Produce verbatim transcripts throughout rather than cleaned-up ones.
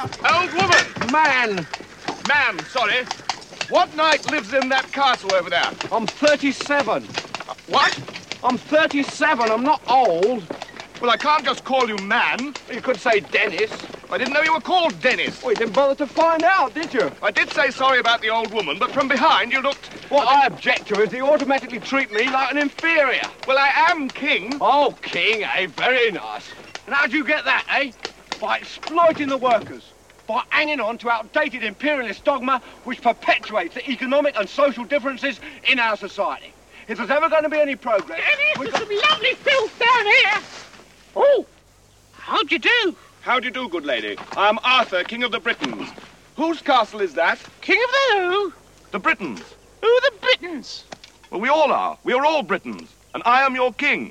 Old woman! Man! Man, sorry. What knight lives in that castle over there? I'm thirty-seven. Uh, what? I'm thirty-seven. I'm not old. Well, I can't just call you man. You could say Dennis. I didn't know you were called Dennis. Well, you didn't bother to find out, did you? I did say sorry about the old woman, but from behind you looked... What I object to is you automatically treat me like an inferior. Well, I am king. Oh, king, eh? Very nice. And how'd you get that, eh? By exploiting the workers. By hanging on to outdated imperialist dogma which perpetuates the economic and social differences in our society. If there's ever going to be any progress... Dennis, there's some lovely filth down here. Oh, how'd you do? How do you do, good lady? I'm Arthur, King of the Britons. Whose castle is that? King of the who? The Britons. Who are the Britons? Well, we all are. We are all Britons. And I am your king.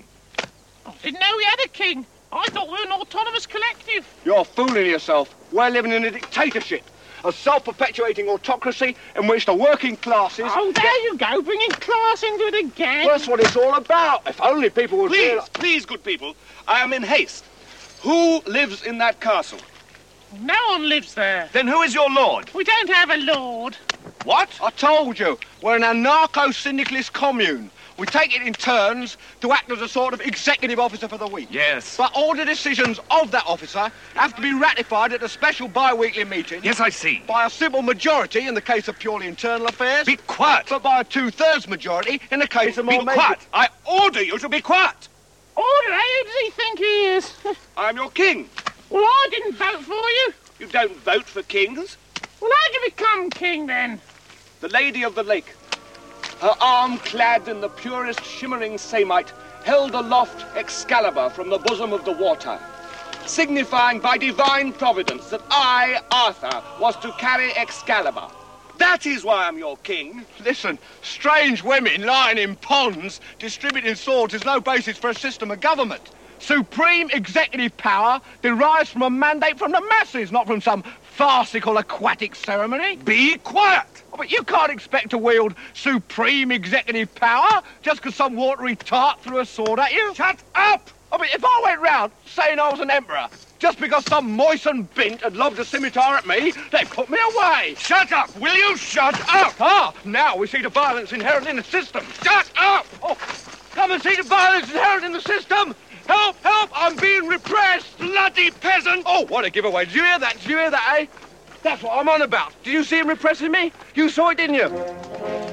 I didn't know we had a king. I thought we were an autonomous collective. You're fooling yourself. We're living in a dictatorship. A self-perpetuating autocracy in which the working classes... Oh, there get... you go, bringing class into it again. Well, that's what it's all about. If only people would... Please, realize... please, good people. I am in haste. Who lives in that castle? No one lives there. Then who is your lord? We don't have a lord. What? I told you. We're an anarcho-syndicalist commune. We take it in turns to act as a sort of executive officer for the week. Yes. But all the decisions of that officer have to be ratified at a special bi-weekly meeting. Yes, I see. By a simple majority in the case of purely internal affairs. Be quiet. But by a two-thirds majority in the case of more... Be quiet. I order you to be quiet. Order? Who does he think he is? I'm your king. Well, I didn't vote for you. You don't vote for kings. Well, how'd you become king, then? The Lady of the Lake, her arm clad in the purest shimmering samite, held aloft Excalibur from the bosom of the water, signifying by divine providence that I, Arthur, was to carry Excalibur. That is why I'm your king. Listen, strange women lying in ponds distributing swords is no basis for a system of government. Supreme executive power derives from a mandate from the masses, not from some farcical aquatic ceremony. Be quiet! Oh, but you can't expect to wield supreme executive power just because some watery tart threw a sword at you. Shut up! Oh, but if I went round saying I was an emperor, just because some moistened bint had lobbed a scimitar at me, they'd put me away. Shut up! Will you shut up? Ah, now we see the violence inherent in the system. Shut up! Oh, come and see the violence inherent in the system. Help, help, I'm being repressed. Bloody peasant! Oh, what a giveaway. Did you hear that? Did you hear that, eh? That's what I'm on about. Did you see him repressing me? You saw it, didn't you?